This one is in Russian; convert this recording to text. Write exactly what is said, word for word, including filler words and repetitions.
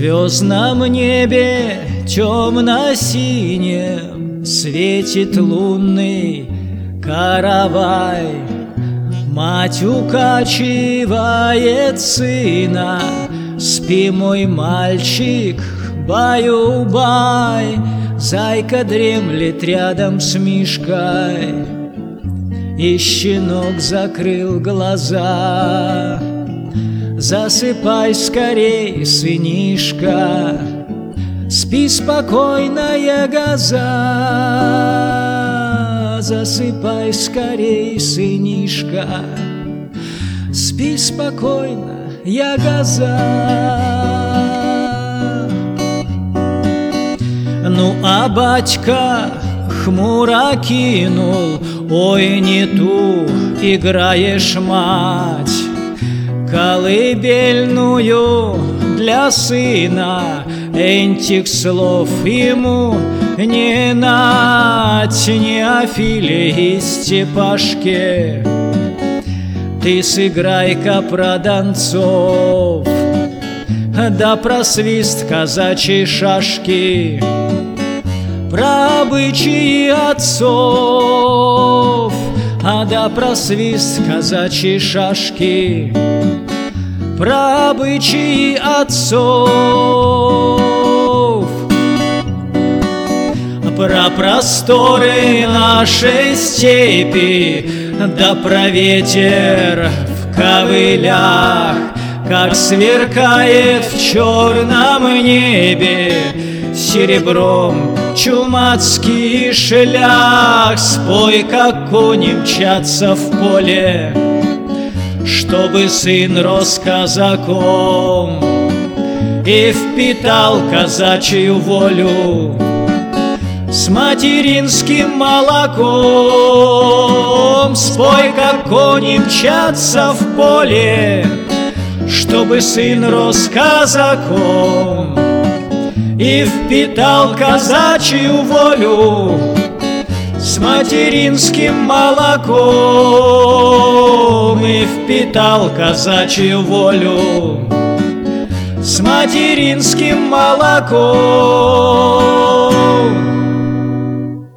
звездном небе темно-синем светит лунный каравай. Мать укачивает сына: спи, мой мальчик, баю-бай. Зайка дремлет рядом с Мишкой, и щенок закрыл глаза. Засыпай скорей, сынишка, спи, спокойная газа. Засыпай скорей, сынишка, спи спокойно, я газа. Ну а батька хмуро кинул: ой, не ту играешь, мать, колыбельную для сына. Этих слов ему не нать, не о Филе и Степашке. Ты сыграй-ка про донцов, да про свист казачьей шашки, про обычаи отцов, а да про свист казачьей шашки, про обычаи отцов, про просторы нашей степи, да про ветер в ковылях, как сверкает в черном небе серебром чумацкий шлях. Спой, как кони мчатся в поле, чтобы сын рос казаком и впитал казачью волю с материнским молоком. Спой, как кони мчатся в поле, чтобы сын рос казаком и впитал казачью волю с материнским молоком. И впитал казачью волю с материнским молоком.